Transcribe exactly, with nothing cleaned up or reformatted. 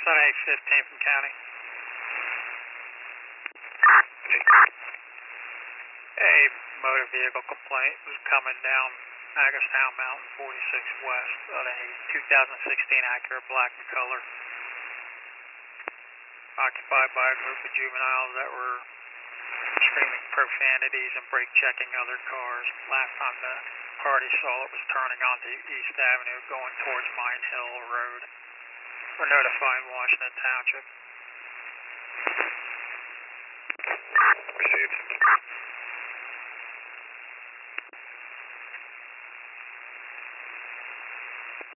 Sun eight fifteen from county. A motor vehicle complaint was coming down Hagerstown Mountain forty-six West on a two thousand sixteen Acura black in color. Occupied by a group of juveniles that were screaming profanities and brake checking other cars. Last time the party saw it was turning onto East Avenue going towards Mine Hill Road. We're notifying Washington Township. Received.